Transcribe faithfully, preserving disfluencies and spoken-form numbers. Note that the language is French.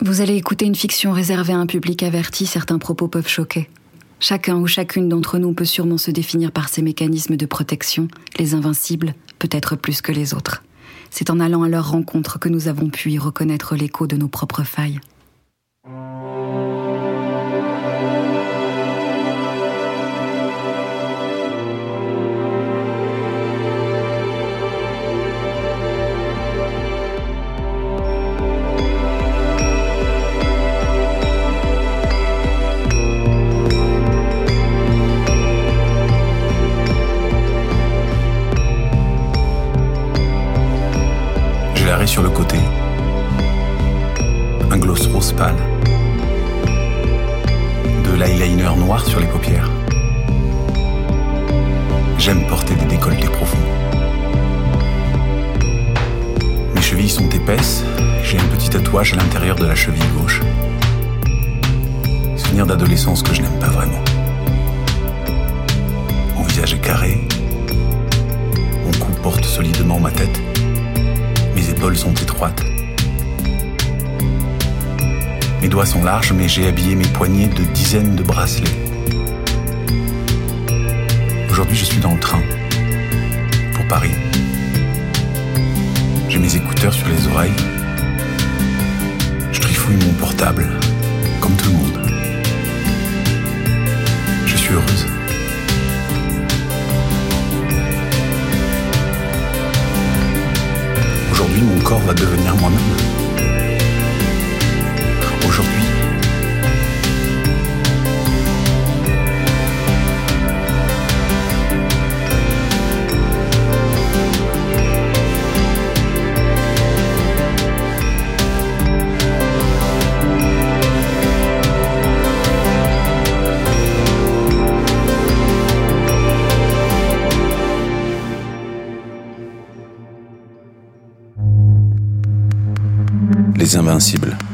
Vous allez écouter une fiction réservée à un public averti, certains propos peuvent choquer. Chacun ou chacune d'entre nous peut sûrement se définir par ses mécanismes de protection, les invincibles, peut-être plus que les autres. C'est en allant à leur rencontre que nous avons pu y reconnaître l'écho de nos propres failles. Sur le côté, un gloss rose pâle, de l'eyeliner noir sur les paupières. J'aime porter des décolletés profonds. Mes chevilles sont épaisses, j'ai un petit tatouage à l'intérieur de la cheville gauche. Souvenir d'adolescence que je n'aime pas vraiment. Mon visage est carré, mon cou porte solidement ma tête. Mes épaules sont étroites. Mes doigts sont larges, mais j'ai habillé mes poignets de dizaines de bracelets. Aujourd'hui, je suis dans le train, pour Paris. J'ai mes écouteurs sur les oreilles. Je trifouille mon portable, comme tout le monde. Je suis heureuse. Aujourd'hui, mon corps va devenir moi-même. Aujourd'hui, Les Invincibles.